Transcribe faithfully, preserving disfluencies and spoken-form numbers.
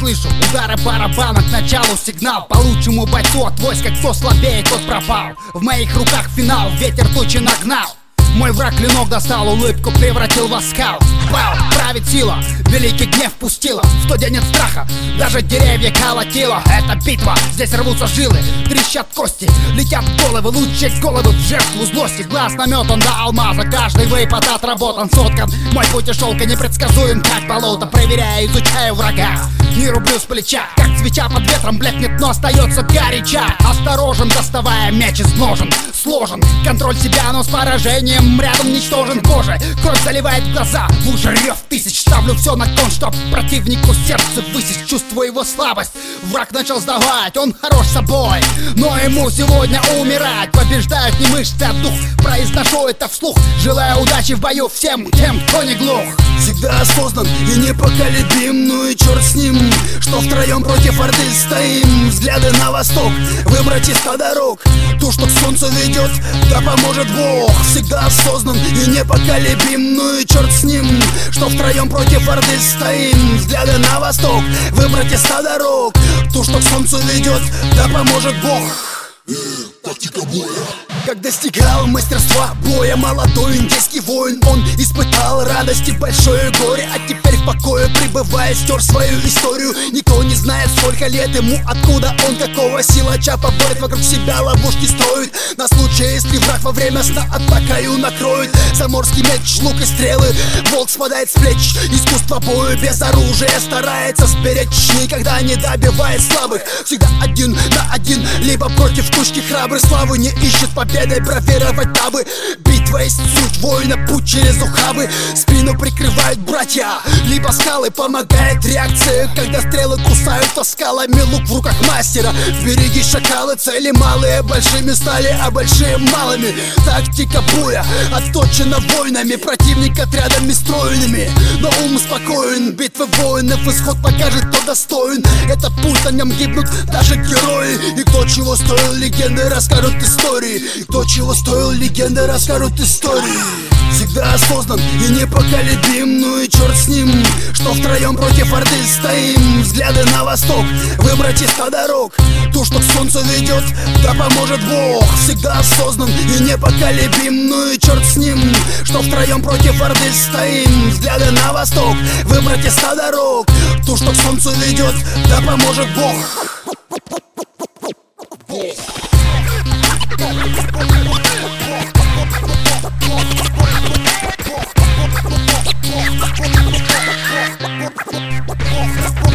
слышу удары барабана, к началу сигнал. Получшему бойцу от войска, кто слабее, тот пропал. В моих руках финал, ветер тучи нагнал. Мой враг клинок достал, улыбку превратил в оскал. Вау, правит сила, великий гнев пустила. В тот день нет страха, даже деревья колотила. Это битва, здесь рвутся жилы, трещат кости, летят головы, лучшие головы в жертву злости. Глаз наметан до алмаза, каждый выпад отработан, соткан. Мой путь и шелка непредсказуем, как болото. Проверяю, изучаю врага, не рублю с плеча. Как свеча под ветром блекнет, но остается горяча. Осторожен, доставая меч из ножен, сложен контроль себя, но с поражением рядом ничтожен. Боже, кровь заливает глаза, в луже рев тысяч. Ставлю все на кон, чтоб противнику сердце высечь. Чувствую его слабость, враг начал сдавать. Он хорош собой, но ему сегодня умирать. Побеждают не мышцы, а дух, произношу это вслух. Желаю удачи в бою всем тем, кто не глух. Всегда осознан и непоколебим, ну и черт с ним, что втроем против орды стоим. Взгляды на восток, выбрать из ста дорог ту, что к солнцу ведет, да поможет Бог. Всегда осознан и непоколебим, ну и черт с ним, что втроем против орды стоим. Взгляды на восток, выбрать из ста дорог ту, что к солнцу ведет, да поможет Бог. Тактика боя. Как достигал мастерства боя молодой индейский воин, он испытал радость и большое горе, а теперь в покое пребывая стер свою историю. Никто не знает, сколько лет ему, откуда он, какого силача поборет. Вокруг себя ловушки строит на случай, если враг во время сна атакою накроет. Заморский меч, лук и стрелы, волк спадает с плеч. Искусство боя без оружия старается сберечь, никогда не добивает слабых, всегда один на один, либо против кучки храбрых. Славы не ищет победой, бравировать табы. Битва есть суть воина, путь через ухабы. Спину прикрывают братья, либо скалы. Помогает реакция, когда стрелы кусают, то скалами лук в руках мастера. Береги шакалы, цели малые большими стали, а большие малыми. Тактика боя отточена воинами, противник отрядами стройными, но ум спокоен. Битвы воинов исход покажет, кто достоин. Это путь, на нем гибнут даже герои. И кто чего стоил, легенды расскажут истории. И кто чего стоил, легенды расскажут истории. Всегда осознан и непоколебим, ну и черт с ним, что втроем против орды стоим. Взгляды на восток, выбрать из ста дорог ту, что к солнцу ведет, да поможет Бог. Всегда осознан и непоколебим, ну и черт с ним, что втроем против орды стоим. Взгляды на восток, выбрать из ста дорог ту, что к солнцу ведет, да поможет Бог. Бог.